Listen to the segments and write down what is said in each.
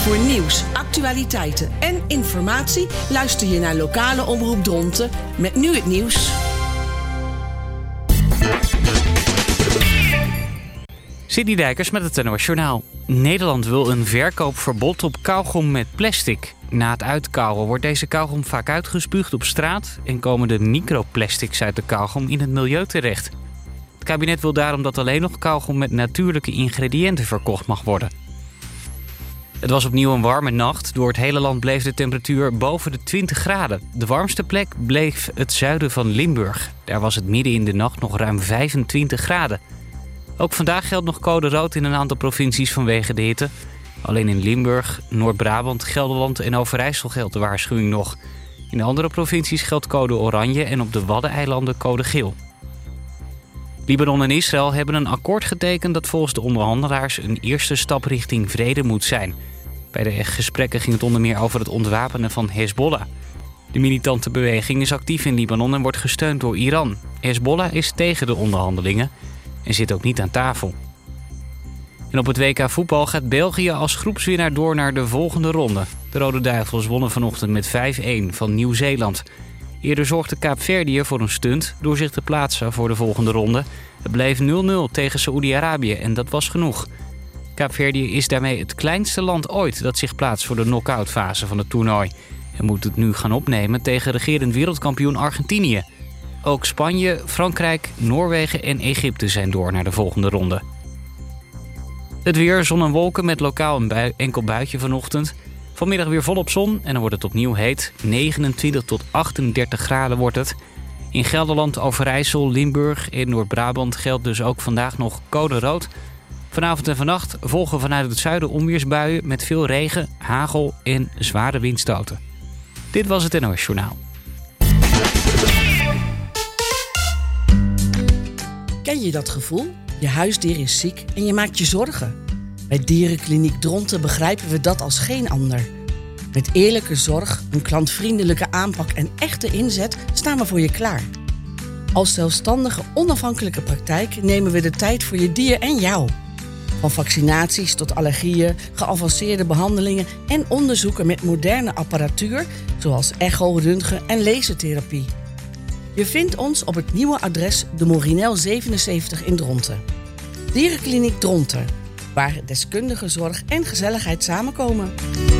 Voor nieuws, actualiteiten en informatie luister je naar Lokale Omroep Dronten met nu het nieuws. Sidney Dijkers met het NOS Journaal. Nederland wil een verkoopverbod op kauwgom met plastic. Na het uitkauwen wordt deze kauwgom vaak uitgespuugd op straat en komen de microplastics uit de kauwgom in het milieu terecht. Het kabinet wil daarom dat alleen nog kauwgom met natuurlijke ingrediënten verkocht mag worden. Het was opnieuw een warme nacht. Door het hele land bleef de temperatuur boven de 20 graden. De warmste plek bleef het zuiden van Limburg. Daar was het midden in de nacht nog ruim 25 graden. Ook vandaag geldt nog code rood in een aantal provincies vanwege de hitte. Alleen in Limburg, Noord-Brabant, Gelderland en Overijssel geldt de waarschuwing nog. In de andere provincies geldt code oranje en op de Waddeneilanden code geel. Libanon en Israël hebben een akkoord getekend dat volgens de onderhandelaars een eerste stap richting vrede moet zijn. Bij de gesprekken ging het onder meer over het ontwapenen van Hezbollah. De militante beweging is actief in Libanon en wordt gesteund door Iran. Hezbollah is tegen de onderhandelingen en zit ook niet aan tafel. En op het WK voetbal gaat België als groepswinnaar door naar de volgende ronde. De Rode Duivels wonnen vanochtend met 5-1 van Nieuw-Zeeland. Eerder zorgde Kaapverdië voor een stunt door zich te plaatsen voor de volgende ronde. Het bleef 0-0 tegen Saoedi-Arabië en dat was genoeg. Kaapverdië is daarmee het kleinste land ooit dat zich plaatst voor de knock-out fase van het toernooi. En moet het nu gaan opnemen tegen regerend wereldkampioen Argentinië. Ook Spanje, Frankrijk, Noorwegen en Egypte zijn door naar de volgende ronde. Het weer, zon en wolken met lokaal een enkel buitje vanochtend. Vanmiddag weer volop zon en dan wordt het opnieuw heet. 29 tot 38 graden wordt het. In Gelderland, Overijssel, Limburg en Noord-Brabant geldt dus ook vandaag nog code rood. Vanavond en vannacht volgen vanuit het zuiden onweersbuien met veel regen, hagel en zware windstoten. Dit was het NOS Journaal. Ken je dat gevoel? Je huisdier is ziek en je maakt je zorgen. Bij Dierenkliniek Dronten begrijpen we dat als geen ander. Met eerlijke zorg, een klantvriendelijke aanpak en echte inzet staan we voor je klaar. Als zelfstandige, onafhankelijke praktijk nemen we de tijd voor je dier en jou. Van vaccinaties tot allergieën, geavanceerde behandelingen en onderzoeken met moderne apparatuur, zoals echo, röntgen en lasertherapie. Je vindt ons op het nieuwe adres de Morinel 77 in Dronten. Dierenkliniek Dronten, waar deskundige zorg en gezelligheid samenkomen.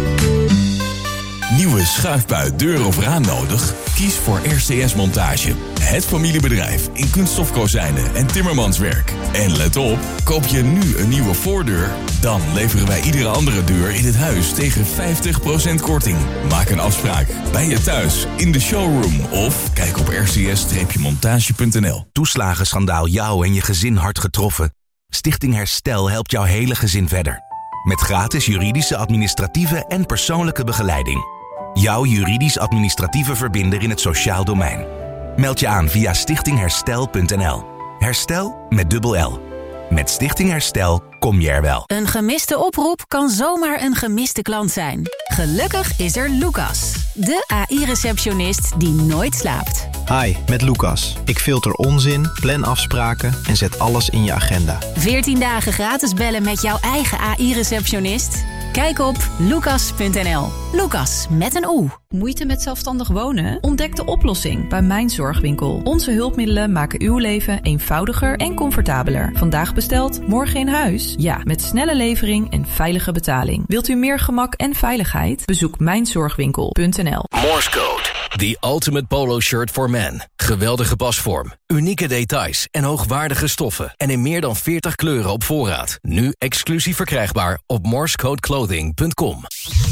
Nieuwe schuifbui, deur of raam nodig? Kies voor RCS Montage. Het familiebedrijf in kunststofkozijnen en timmermanswerk. En let op, koop je nu een nieuwe voordeur, dan leveren wij iedere andere deur in het huis tegen 50% korting. Maak een afspraak bij je thuis, in de showroom of kijk op rcs-montage.nl. Toeslagenschandaal jou en je gezin hard getroffen? Stichting Herstel helpt jouw hele gezin verder. Met gratis juridische, administratieve en persoonlijke begeleiding. Jouw juridisch-administratieve verbinder in het sociaal domein. Meld je aan via stichtingherstel.nl. Herstel met dubbel L. Met Stichting Herstel kom je er wel. Een gemiste oproep kan zomaar een gemiste klant zijn. Gelukkig is er Lucas, de AI-receptionist die nooit slaapt. Hi, met Lucas. Ik filter onzin, plan afspraken en zet alles in je agenda. 14 dagen gratis bellen met jouw eigen AI-receptionist? Kijk op lucas.nl. Lucas met een O. Moeite met zelfstandig wonen? Ontdek de oplossing bij Mijn Zorgwinkel. Onze hulpmiddelen maken uw leven eenvoudiger en comfortabeler. Vandaag besteld, morgen in huis? Ja, met snelle levering en veilige betaling. Wilt u meer gemak en veiligheid? Bezoek mijnzorgwinkel.nl. Morse Code, the ultimate polo shirt for men. Geweldige pasvorm, unieke details en hoogwaardige stoffen. En in meer dan 40 kleuren op voorraad. Nu exclusief verkrijgbaar op morsecodeclothing.com.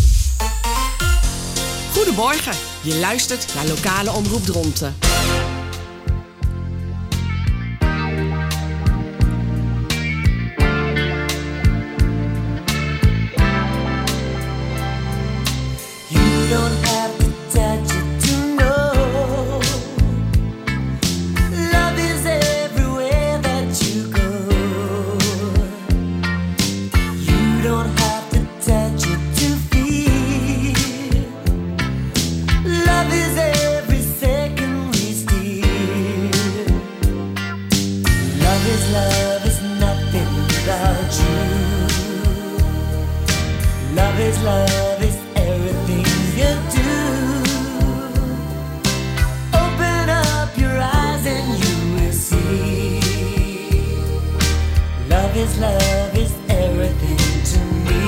Goedemorgen, je luistert naar Lokale Omroep Dronten. You don't have to touch it to know. Love is everywhere that you go. You don't have to touch it to feel. Love is every second we steal. love is everything you do. Open up your eyes and you will see. Love is everything to me.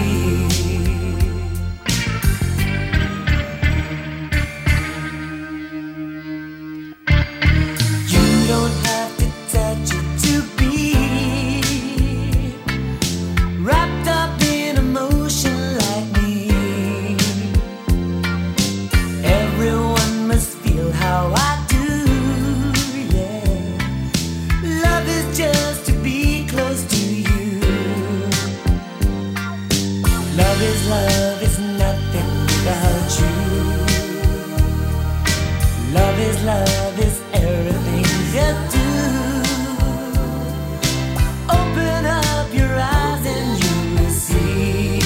You don't have to touch it to be wrapped up in emotion like me. Everyone must feel how I do, yeah. Love is just to be close to you. Love is nothing without you. Love is everything you do. Open up your eyes and you will see.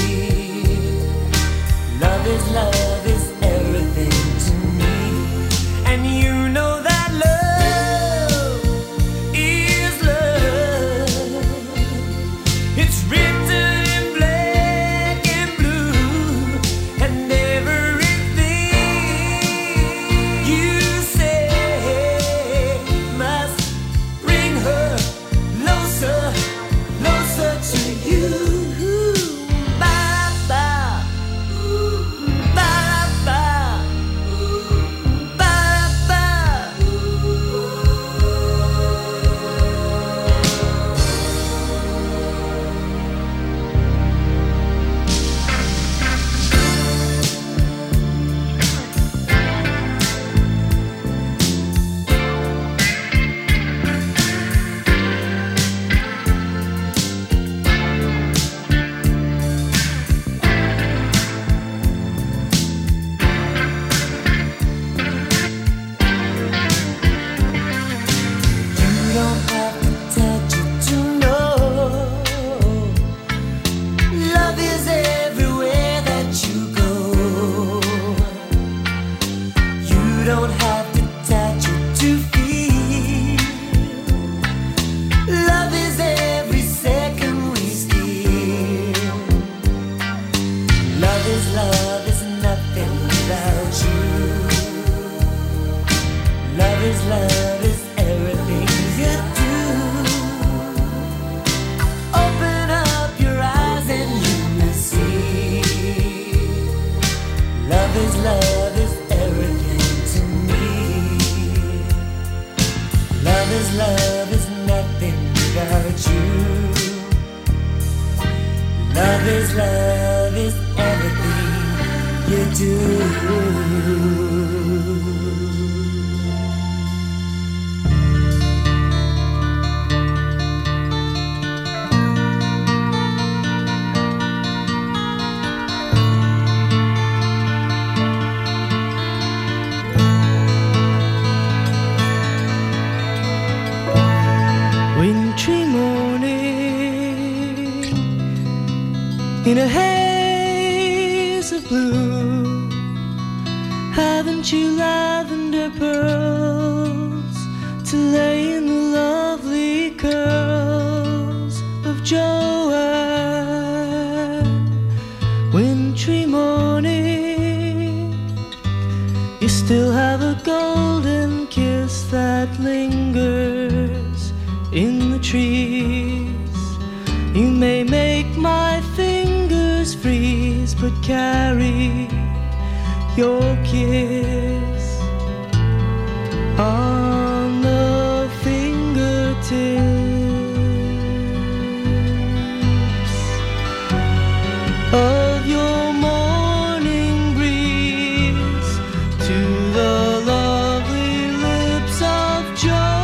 Love is everything to me. And you know that love is love. It's written in black and blue. And everything you say must bring her closer, closer to you. Ba ba, ba ba, ba ba. You don't have to touch it to know. Love is everywhere that you go. You don't have to touch it to feel. Love is every second we steal. Love is nothing without you. Love is everything you do. Open up your eyes and you will see. Love is everything to me. Love is nothing without you. Love is everything you do. Wintry morning in a haze of blue. Haven't you lavender pearls to lay in the lovely curls of Joanne? Wintry morning, you still have a golden kiss that lingers in the trees. You may make my fingers freeze, but carry your kiss on the fingertips of your morning breeze to the lovely lips of Joanne.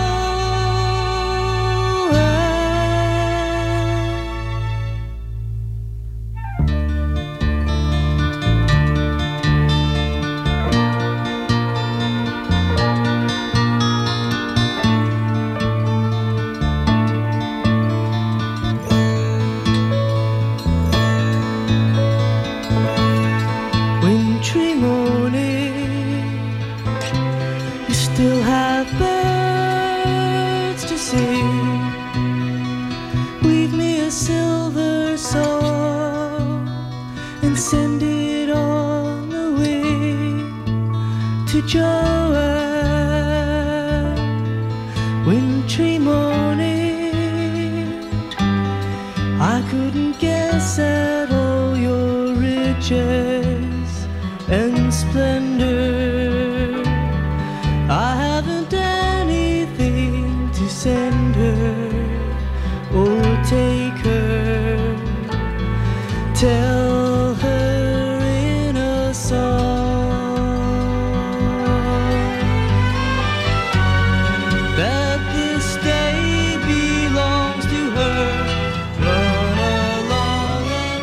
send it on the way to Joanne. Wintry morning, I couldn't guess at all your riches and splendor. I haven't anything to send her or take her. Tell her in a song that this day belongs to her. Run along and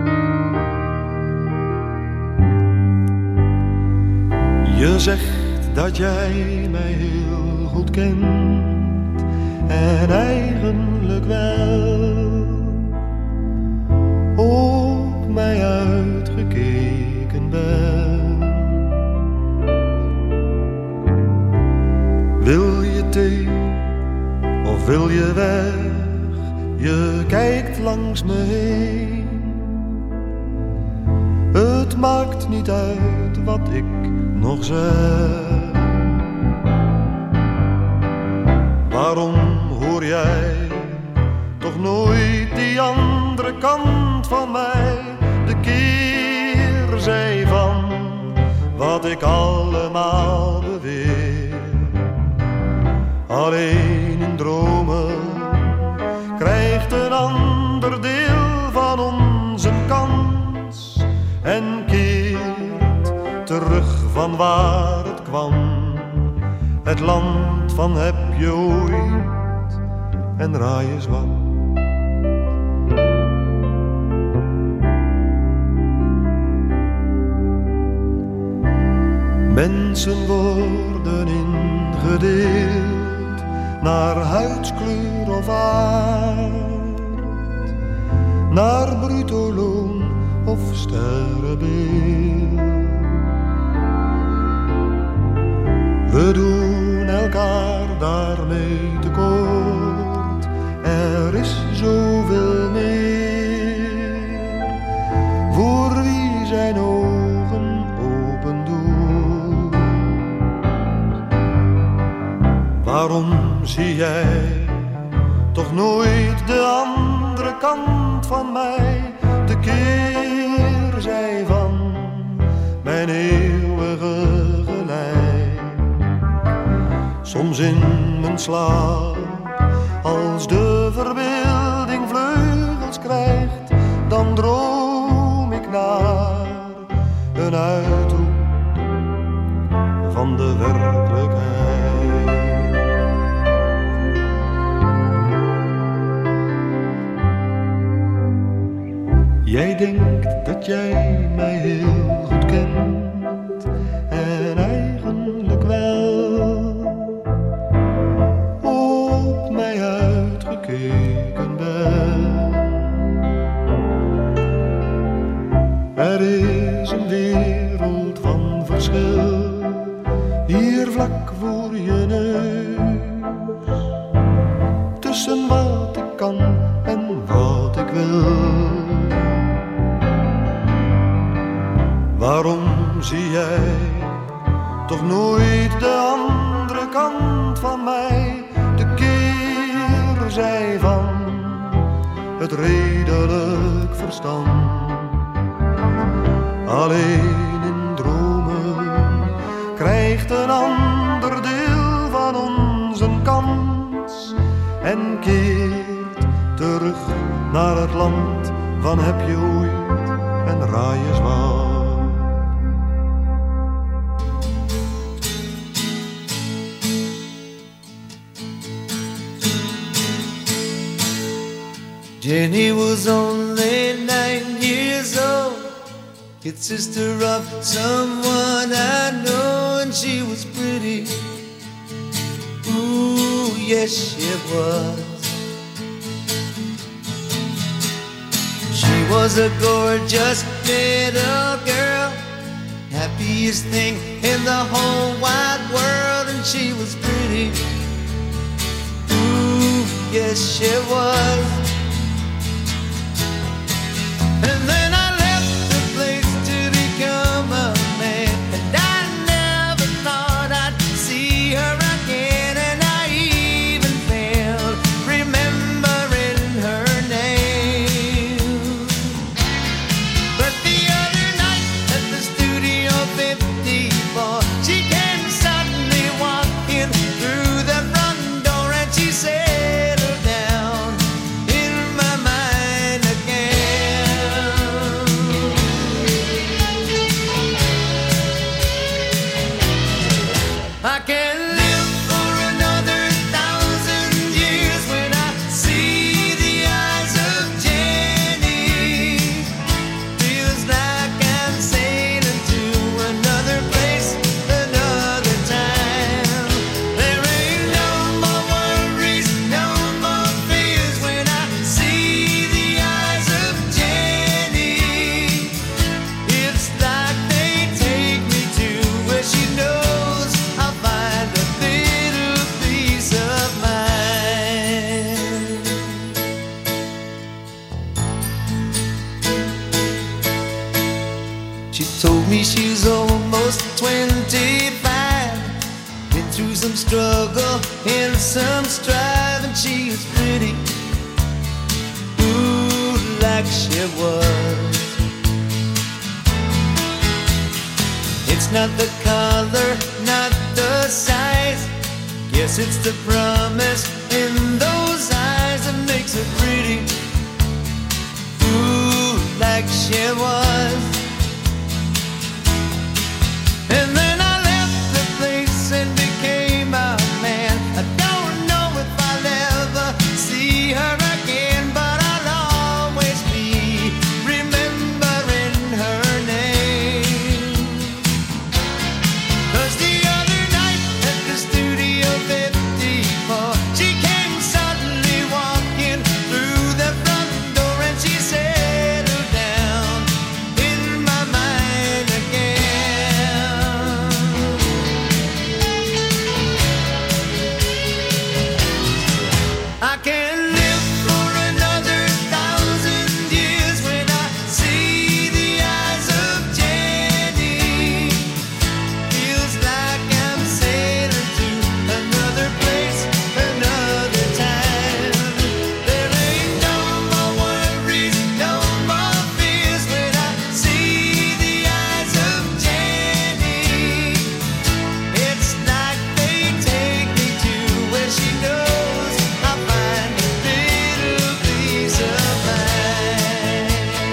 Je zegt dat jij mij heel goed kent en eigenlijk wel op mij uitgekeken bent. Wil je thee of wil je weg? Je kijkt langs me heen. Het maakt niet uit wat ik nog zeg. Waarom hoor jij toch nooit die andere kant van mij? De keerzij van wat ik allemaal beweer. Alleen in dromen krijgt een ander deel van onze kans en keert terug van waar het kwam. Het land van heb je ooit en raai eens wat. Mensen worden ingedeeld naar huidskleur of aard, naar bruto loon of sterrenbeeld. We doen elkaar daarmee tekort, er is zoveel meer voor wie zijn ogen open doet. Waarom zie jij toch nooit de andere kant van mij, de keerzij van mijn eeuwige gelijk? Soms in mijn slaap, als de verbeelding vleugels krijgt, dan droom ik naar een uithoek van de werkelijkheid. Jij denkt dat jij mij heel goed kent en eigenlijk wel op mij uitgekeken bent. Er is een wereld van verschil hier vlak voor je neus, tussen wat ik kan en wat ik wil. Waarom zie jij toch nooit de andere kant van mij, de keerzij van het redelijk verstand? Alleen in dromen krijgt een ander deel van onze kans en keert terug naar het land van heb je ooit en raai eens wat. Jenny was only 9 years old, kid sister of someone I know, and she was pretty. Ooh, yes she was. She was a gorgeous little girl, happiest thing in the whole wide world, and she was pretty. Ooh, yes she was. And then I left the place to become a man, and I never thought I'd see her again, and I even failed remembering her name. But the other night at the Studio 54, she came suddenly walking through the front door, and she settled down in my mind again. I can't live for another 1,000 years when I see the eyes of Jenny. Feels like I'm sailing to another place, another time. struggle and some strive, and she was pretty, ooh, like she was. It's not the color, not the size, guess it's the promise in those eyes that makes her pretty, ooh, like she was. And then I left the place and became a man. I don't know if I'll ever see her again, but I'll always be remembering her name. 'Cause the other night at the Studio 54, she came suddenly walking through the front door, and she settled down in my mind again. I can live for another 1,000 years when I see the eyes of Jenny. Feels like I'm sailing to another place, another time. There ain't no more worries, no more fears when I see the eyes of Jenny. It's like they take me to where she knows I'll find a little piece of mind.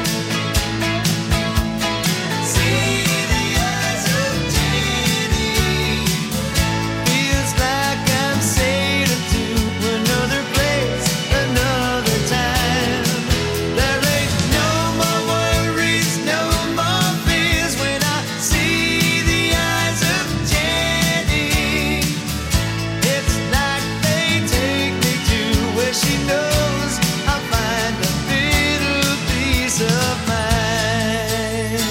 See the eyes of Jenny. Feels like I'm sailing to another place, another time. There ain't no more worries, no more fears when I see the eyes of Jenny. It's like they take me to where she knows I'll find a little piece of mind.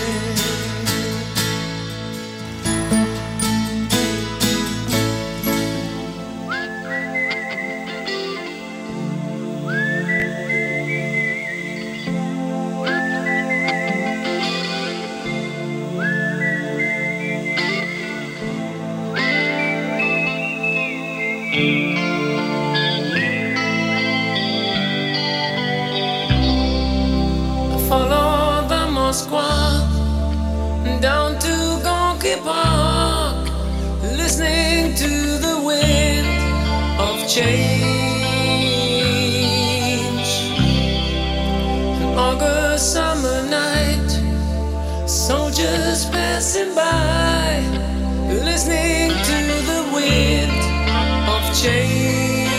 Follow the Moskwa down to Gonky Park, listening to the wind of change. An August summer night, soldiers passing by, listening to the wind of change.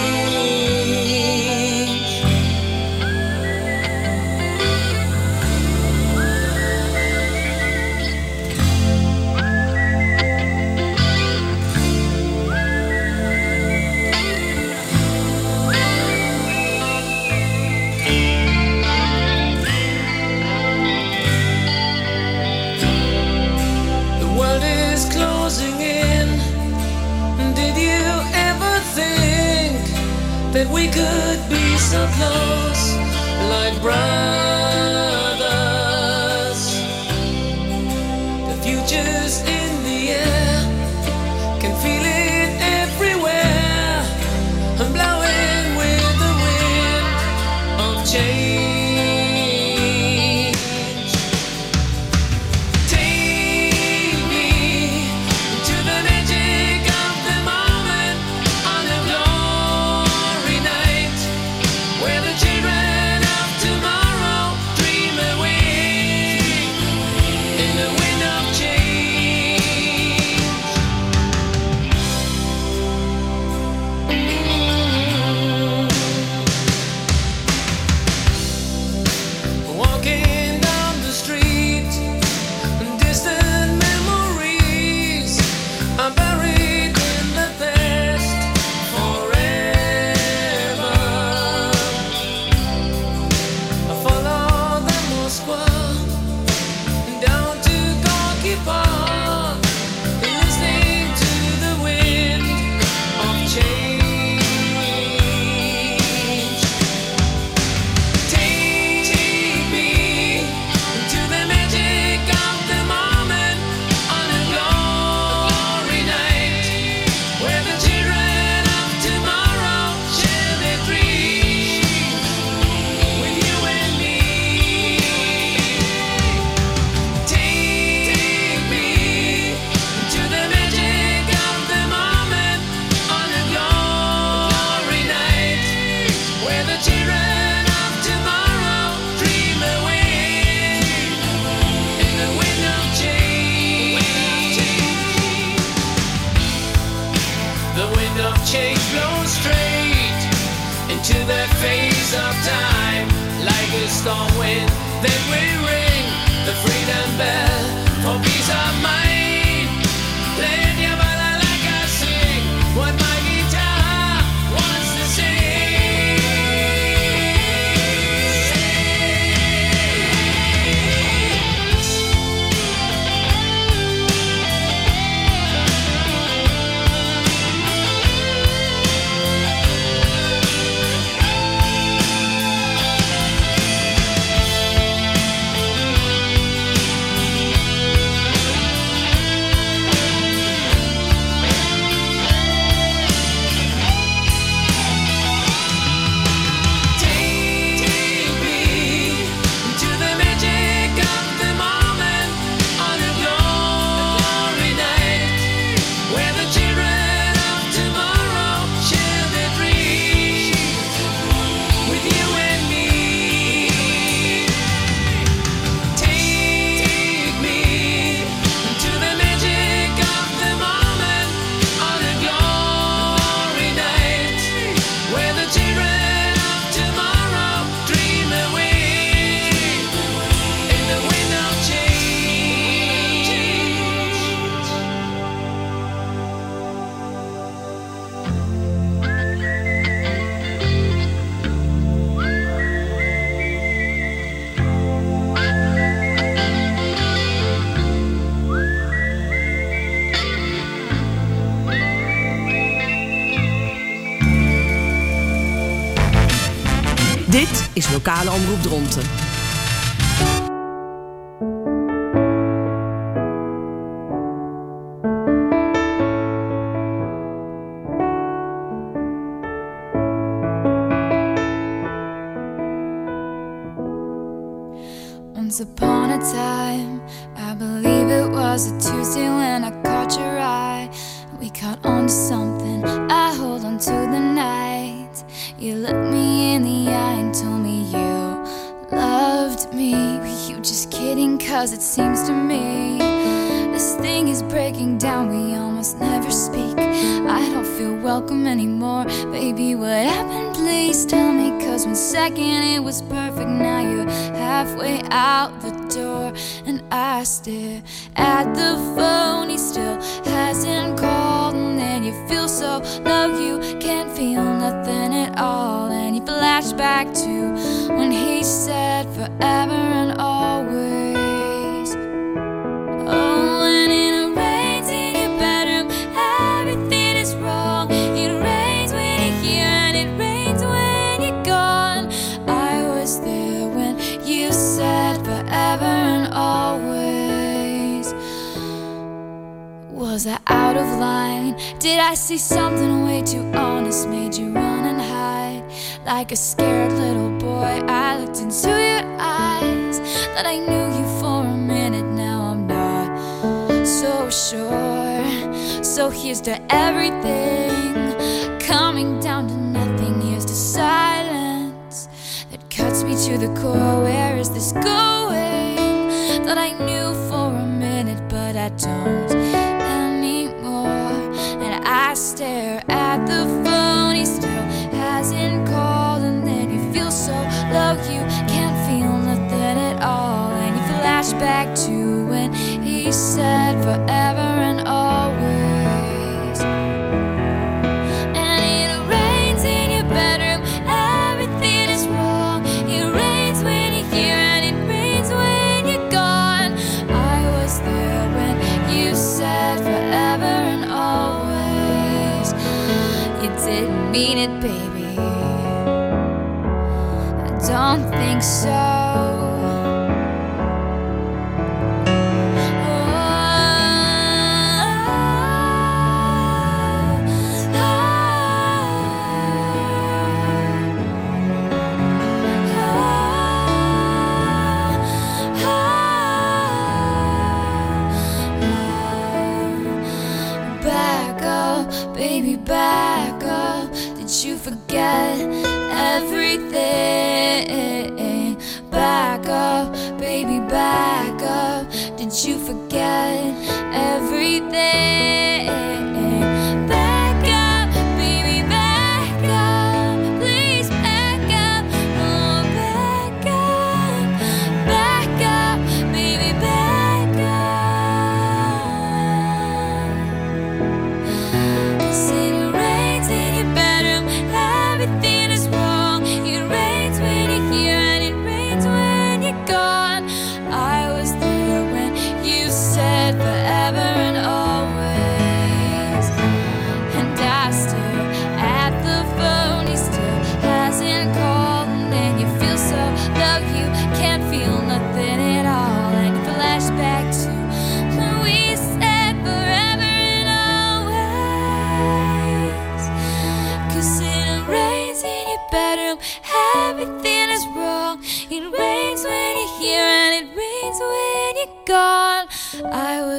The world is closing in. Did you ever think that we could be so close, like brothers? The future's in the air, can feel it everywhere. I'm blowing with the wind of change. Take me to the magic of the moment on a glory night, where the children of tomorrow wind of change blows straight into the face of time. Like a storm wind, then we ring the freedom bell for peace of mind. Play your ballad like I sing what my guitar wants to sing. Dit is Lokale Omroep Dronten. Once upon a time, I believe it was a Tuesday when I caught your eye. We caught on to something, I hold on to the night. You looked me in the eye and told me you loved me. Were you just kidding? Cause it seems to me this thing is breaking down, we almost never speak. I don't feel welcome anymore. Baby, what happened? Please tell me. Cause 1 second it was perfect, now you're halfway out the door. And I stare at the phone, he still hasn't called. And then you feel so low, you can't feel nothing at all. And you flash back to when he said forever and always. Oh, and it rains in your bedroom, everything is wrong. It rains when you're here and it rains when you're gone. I was there when you said forever and always. Was I out of line? Did I see something way too honest, made you run and hide? Like a scared little boy, I looked into your eyes. Thought I knew you for a minute, now I'm not so sure. So here's to everything, coming down to nothing. Here's to silence that cuts me to the core. Where is this going? Thought I knew for a minute, but I don't anymore. And I stare at the phone, he still hasn't called. And then you feel so low, you can't feel nothing at all. And you flash back to when he said forever and always. And it rains in your bedroom, everything is wrong. It rains when you're here and it rains when you're gone. I was there when you said forever and always. You didn't mean it, baby, I don't think so. Back up, baby, back up. Did you forget everything? Back up, baby, back up. Did you forget everything? Back up,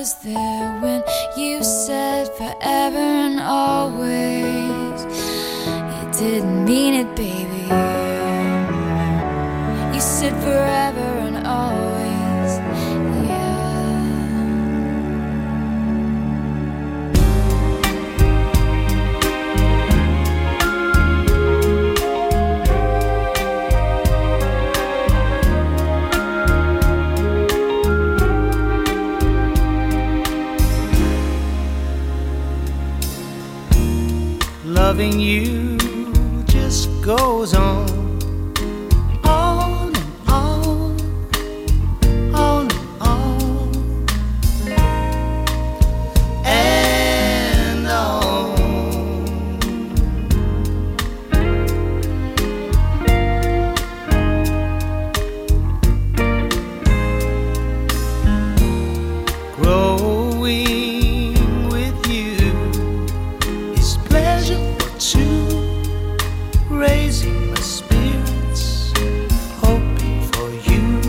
was there when you said forever and always. You didn't mean it, baby. You said forever and always, yeah. Loving you just goes on and on, on and on, and on. Growing with you is pleasure too, raising my spirits, hoping for you,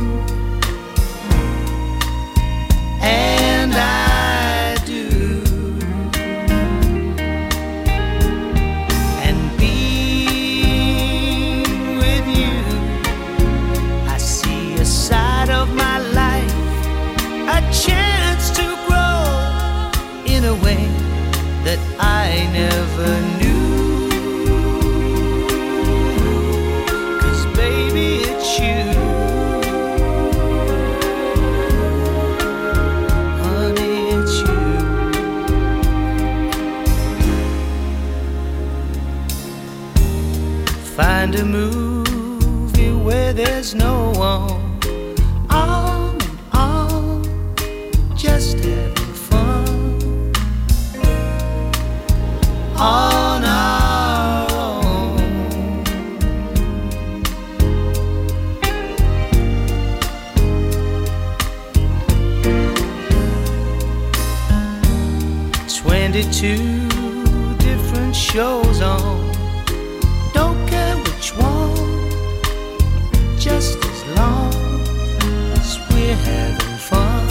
and I do. And being with you, I see a side of my life, a chance to grow in a way that I never knew. Find a movie where there's no one, on and on, just having fun, on our own. 22 different shows on, just as long as we're having fun,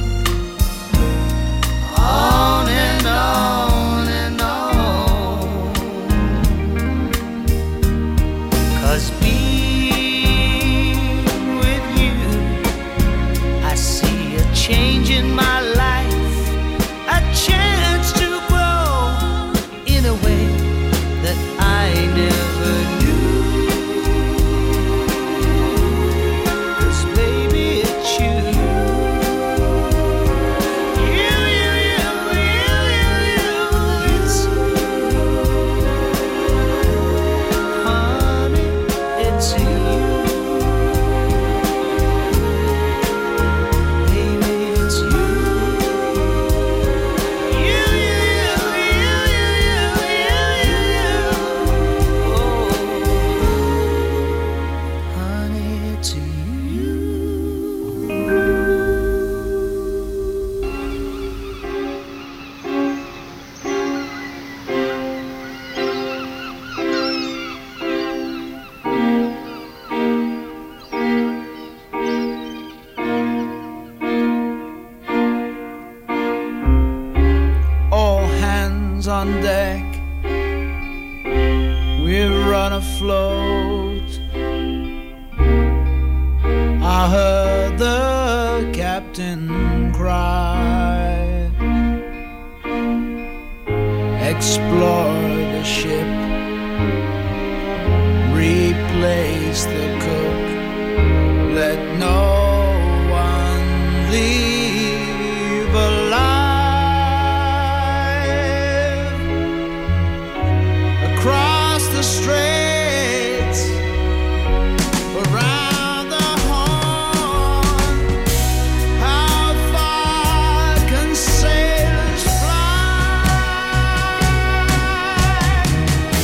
on and on and on. 'Cause being with you, I see a change in my life, a chance to grow in a way that I never knew. On deck, we're on afloat. I heard the captain cry. Explore the ship, replace the cook, let no one leave alive. Across the straits, around the horn, how far can sailors fly?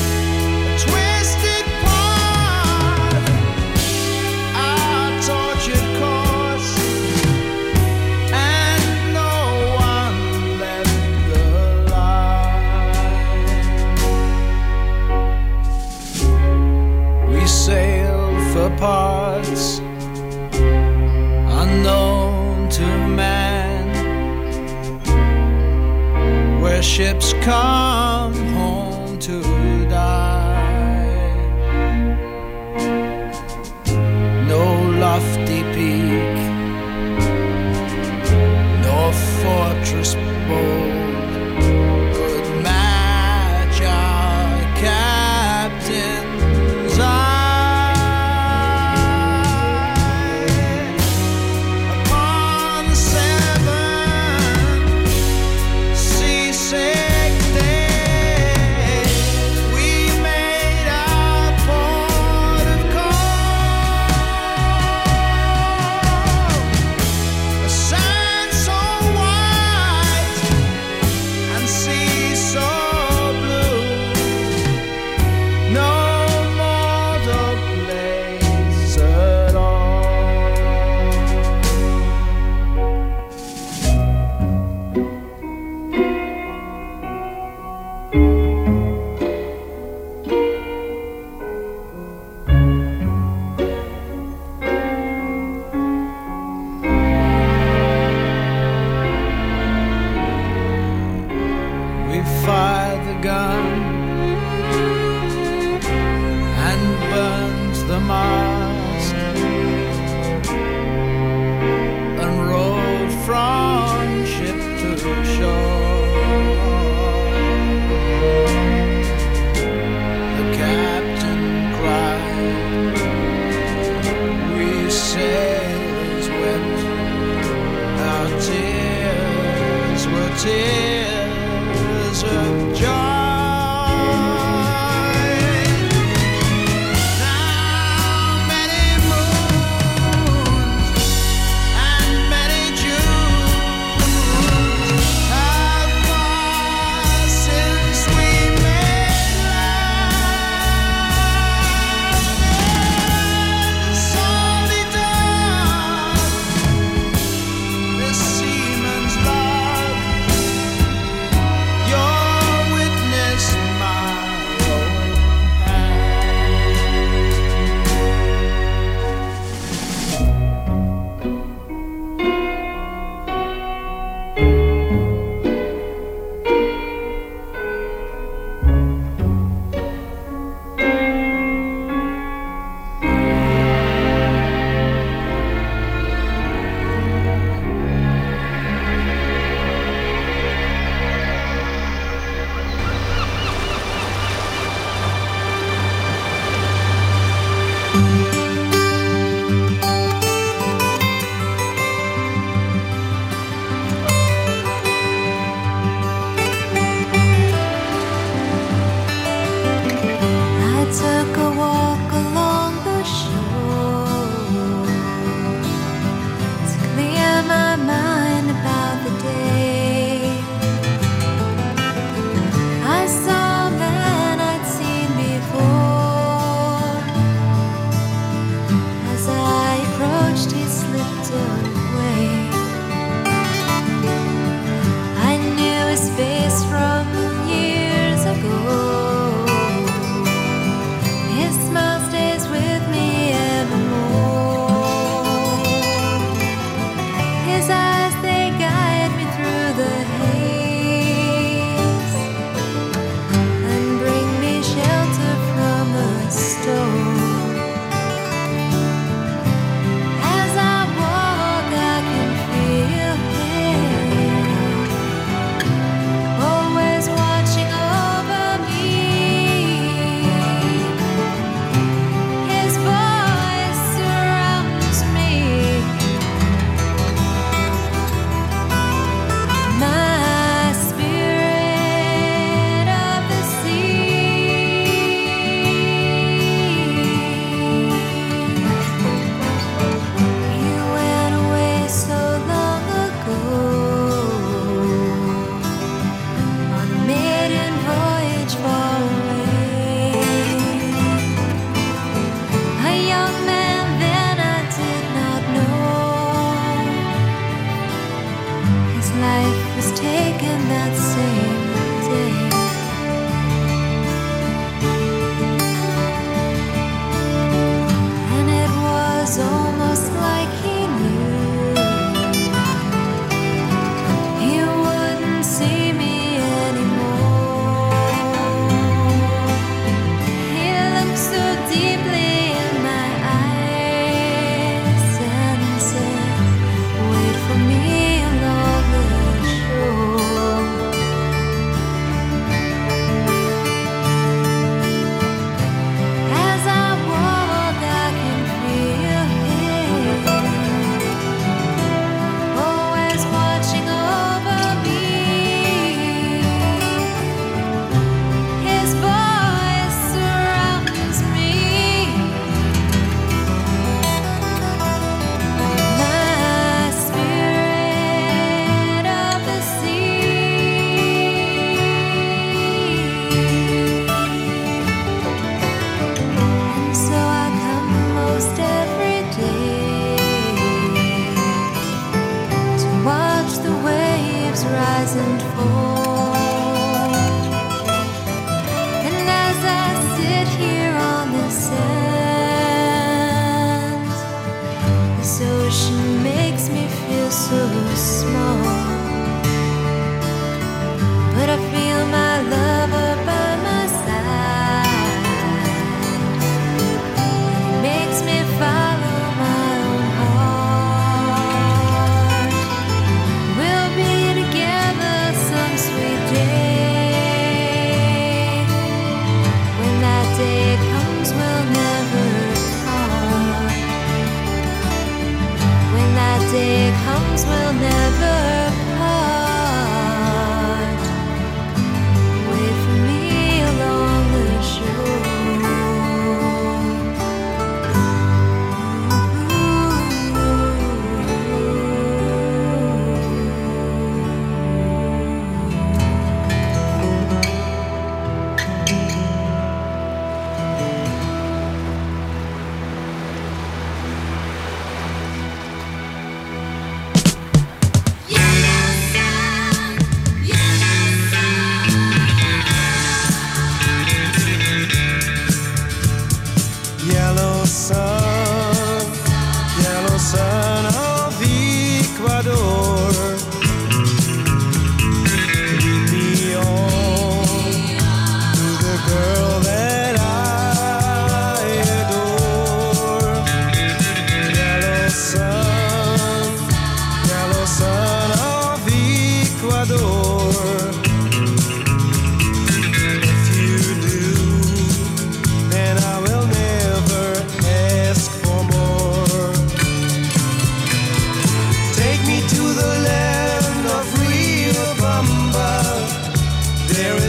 ships come home to die. No lofty peak, no fortress bold could match our captain's eye. Upon the seven seasick days, we made our port of call. A sand so white and sea so blue, no mortal place at all. We fired the gun and burned the mast and rowed from ship to shore. The captain cried, we sailors wept, our tears were tears of joy.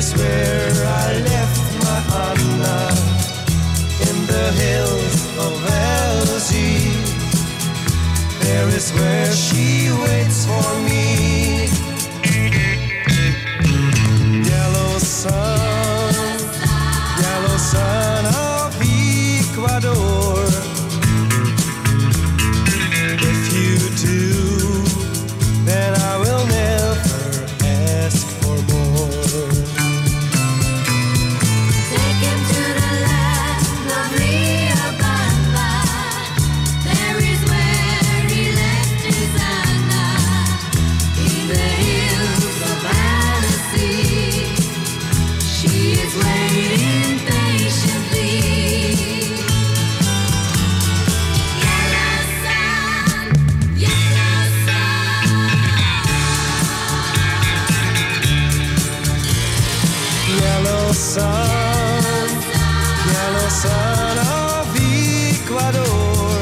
is where I left my Anna, in the hills of Elsie. There is where she waits for me. Yellow sun of Ecuador. If you do, then I will never ask for more. Take him to the land of Riobamba. There is where he left his Anna, in the hills of Annecy. She is waiting patiently. Yellow sun, yellow Yellow sun of Ecuador.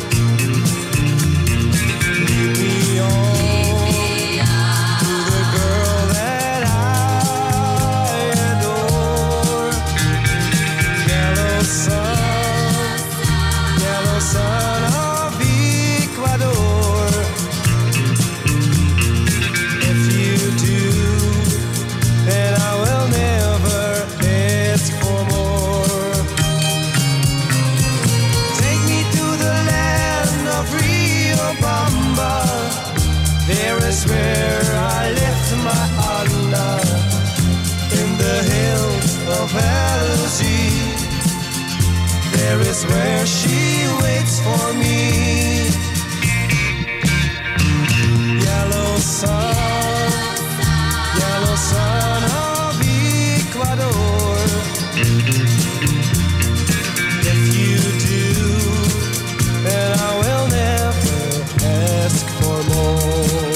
Lead me on to the girl that I adore. Yellow sun of Ecuador. If you do, then I will never ask for more. Take me to the land of Riobamba. There is where I left my Anna, in the hills of Elsie. There is where she waits for me. Yellow sun of Ecuador. If you do, then I will never ask for more.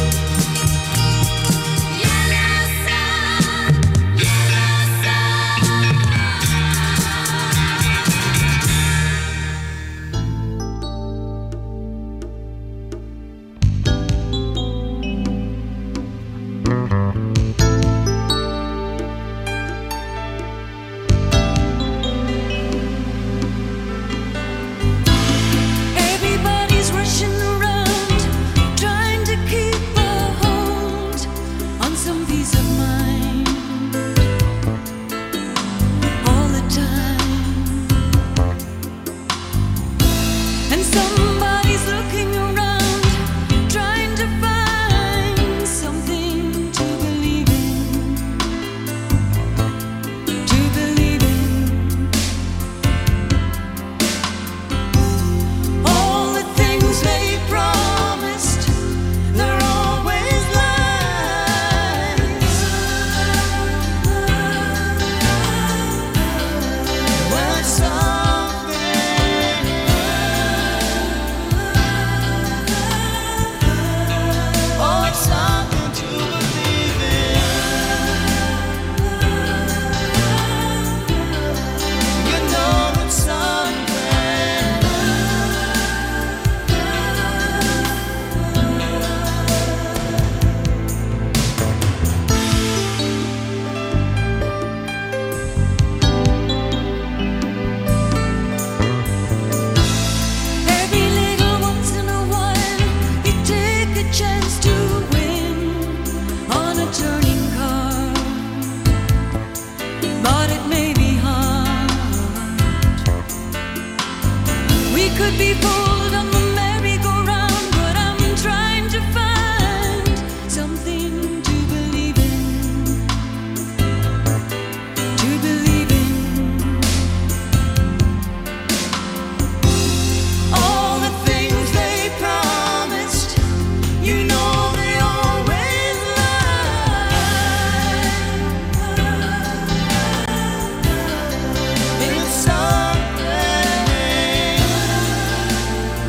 Everybody's rushing around, trying to keep a hold on some peace of mind all the time. And somebody's looking around, trying to find something to believe in, to believe in. All the things they promised, they're always lies. Well, it's something to believe in. You know it's something. Every little once in a while, you take a chance to win on a turning card, but it may be hard. We could be pulled on the merry-go-round, but I'm trying to find something to believe in, to believe in. All the things they promised, you know they always lie. It's something.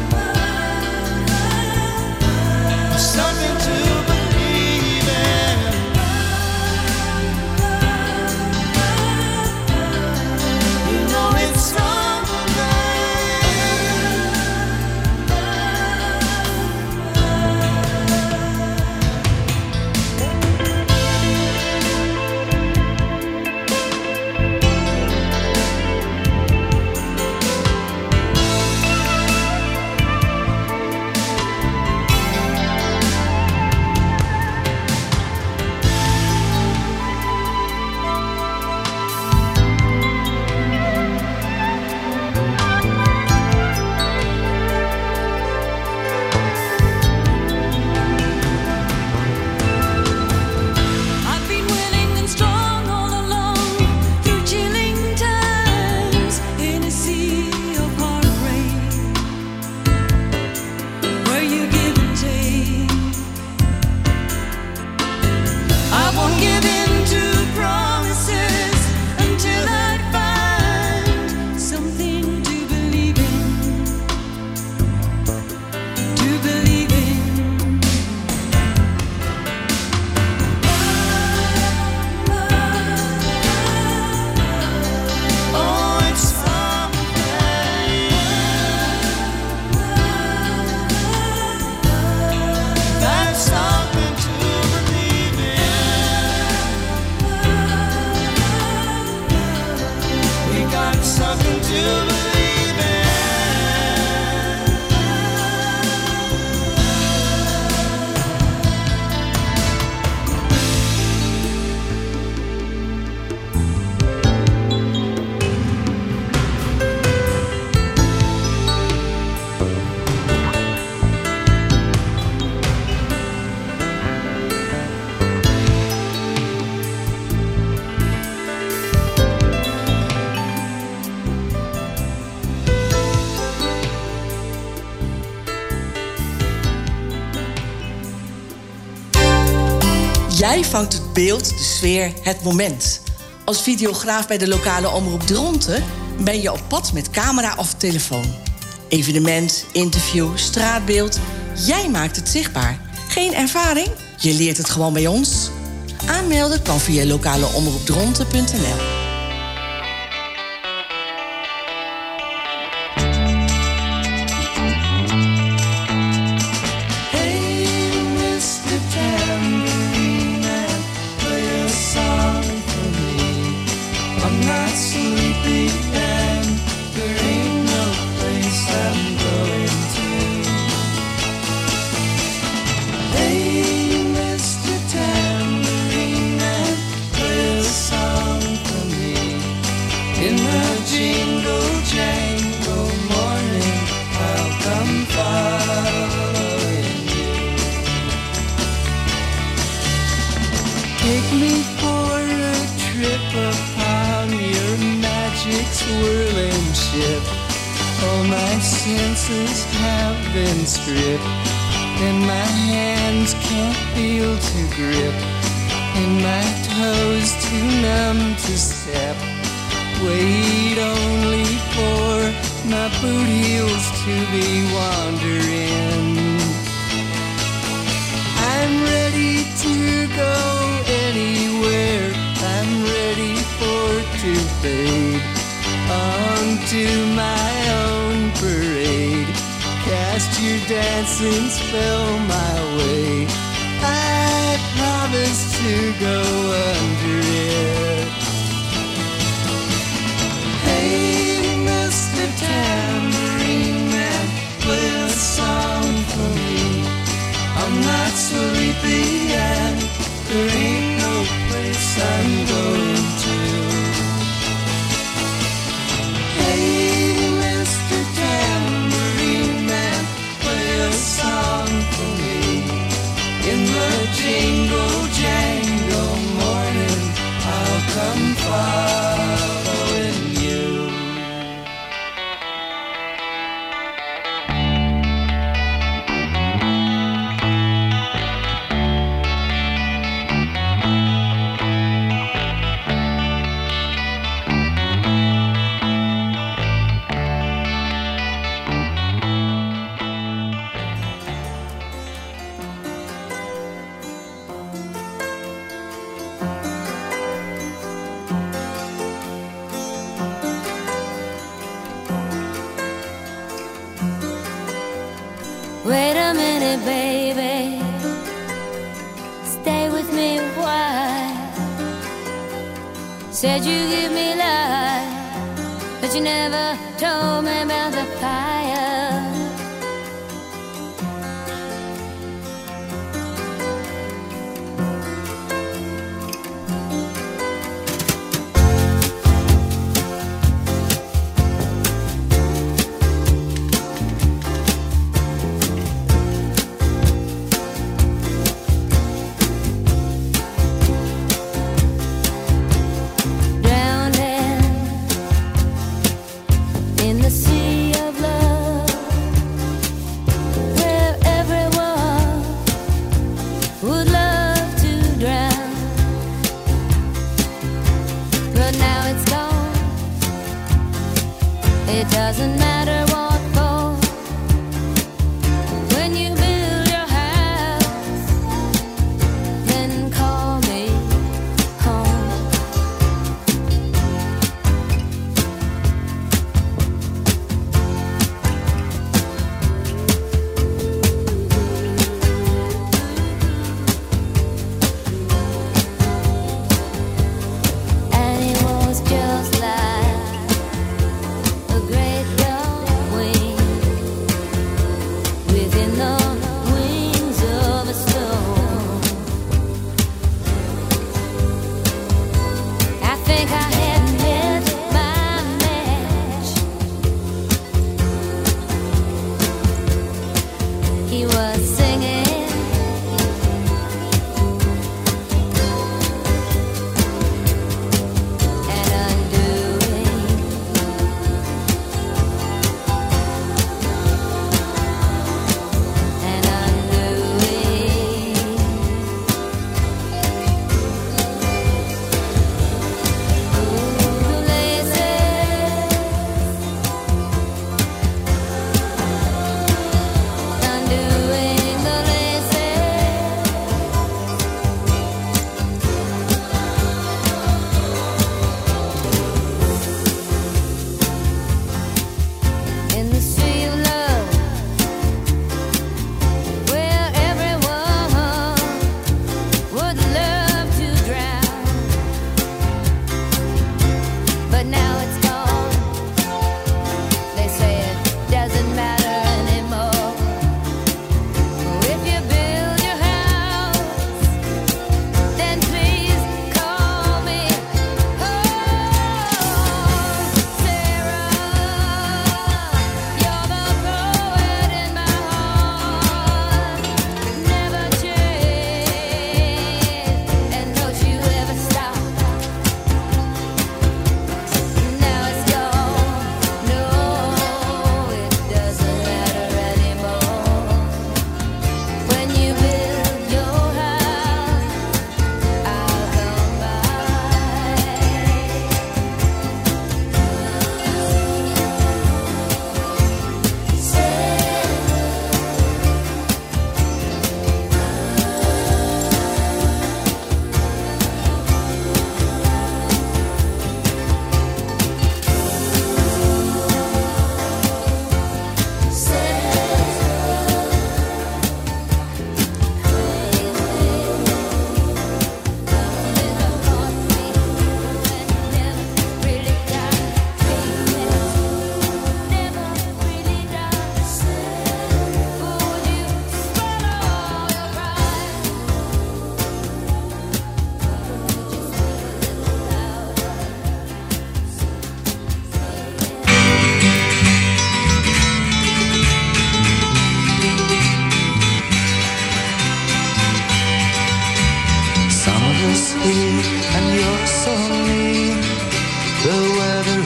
Jij vangt het beeld, de sfeer, het moment. Als videograaf bij de lokale omroep Dronten ben je op pad met camera of telefoon. Evenement, interview, straatbeeld. Jij maakt het zichtbaar. Geen ervaring? Je leert het gewoon bij ons. Aanmelden kan via lokaleomroepdronten.nl. Wait a minute, baby. Stay with me a while. Said you give me life, but you never told me about the fire. Doesn't matter what for. When you build your house, then call me home. And it was just like a great dawn.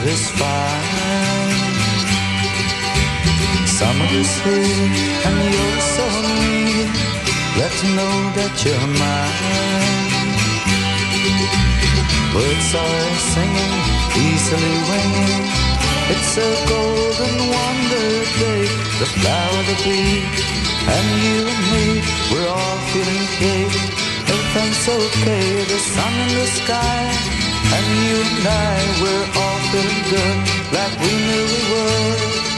is fine. Summer is here and you're so near. Let's know that you're mine. Birds are singing, easily winging. It's a golden wonder day. The flower, the bee, and you and me, we're all feeling great. Everything's okay, the sun in the sky, and you and I, we're all feeling good, like we knew we would.